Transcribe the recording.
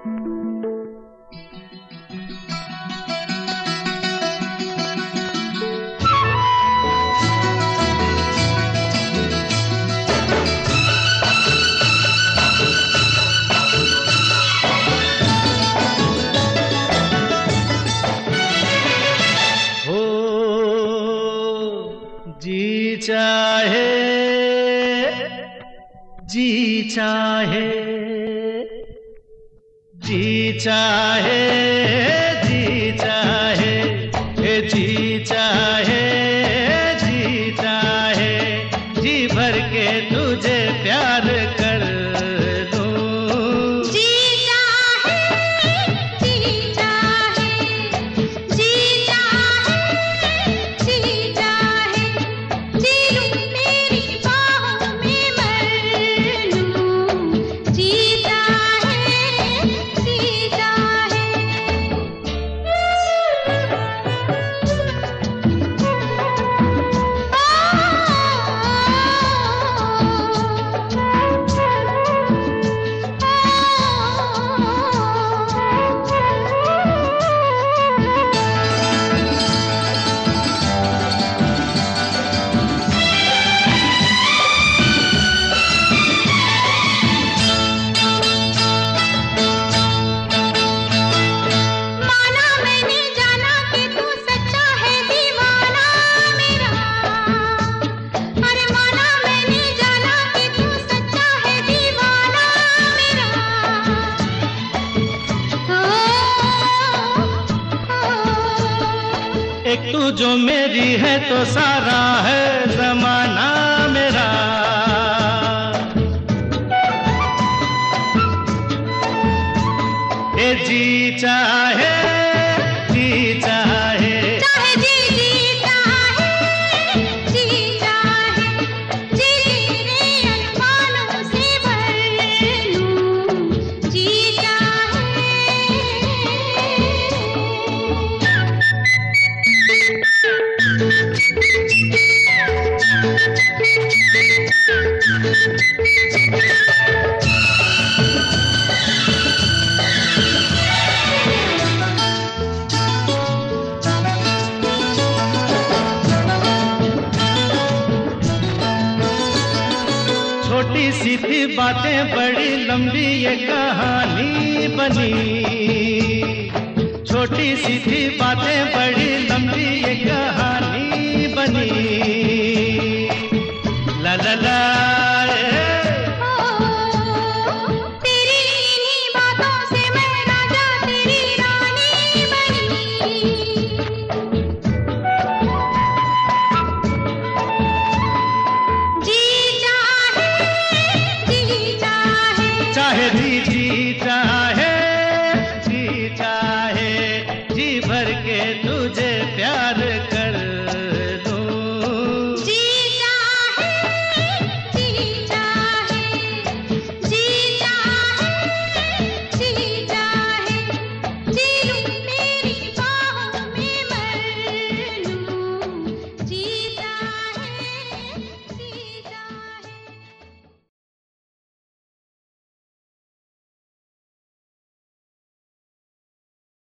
जी चाहे जी चाहे जी चाहे जी चाहे जी चाहे जी चाहे जी भर के तुझे प्यार कर एक तू जो मेरी है तो सारा है ज़माना मेरा। ये जी चाहे जी चाहे चाहे जी जी चाहे जी चाहे जी तेरे अरमानों से भर लूं जी छोटी सी थी बातें बड़ी लंबी ये कहानी बनी। छोटी सी थी बातें बड़ी लंबी ये कहानी